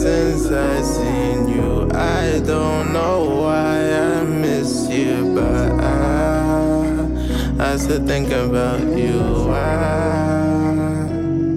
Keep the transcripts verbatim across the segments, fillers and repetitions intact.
since I seen you. I don't know why I miss you, but I, I still think about you. I,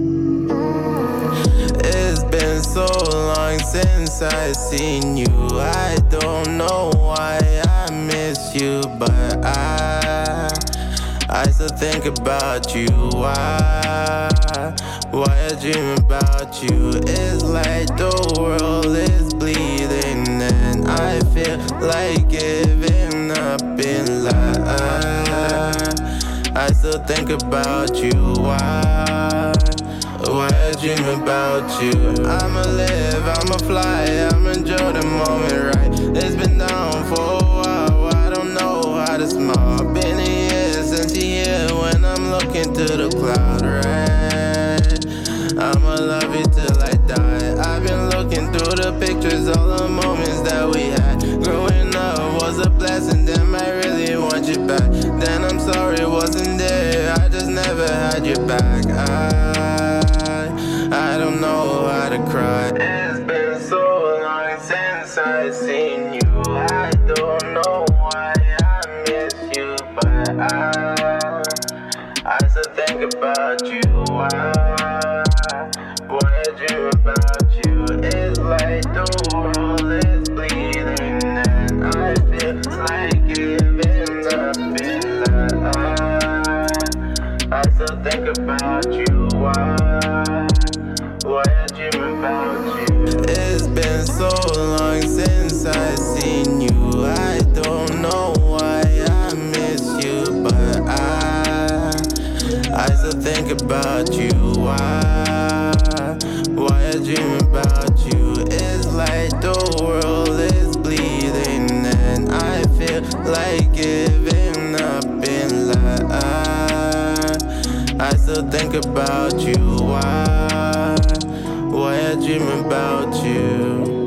it's been so long since I seen you. I don't know why I miss you, but I, I still think about you. Why? Why I dream about you? It's like the world is bleeding and I feel like giving up in life. I still think about you. Why? Why I dream about you? I'ma live, I'ma fly, I'ma enjoy the moment, right? It's been down for a while, I don't know how to smile. Been a year since you're here when I'm looking to the cloud, right? I'ma love you till I die. I've been looking through the pictures, all the moments that we had. Growing up was a blessing, damn I really want you back. Then I'm sorry it wasn't there, I just never had your back. I, I don't know how to cry. It's been so long since I seen you. I don't know why I miss you, but I, I still think about you. Why? Why I dream about you? It's like the world is bleeding and I feel like giving up in life. I still think about you. Why? Why I dream about you? It's been so long since I seen you. I don't know why I miss you, but I, I still think about you. Why? Why I dream about you? It's like the world is bleeding and I feel like giving up in life. I still think about you. Why? Why I dream about you?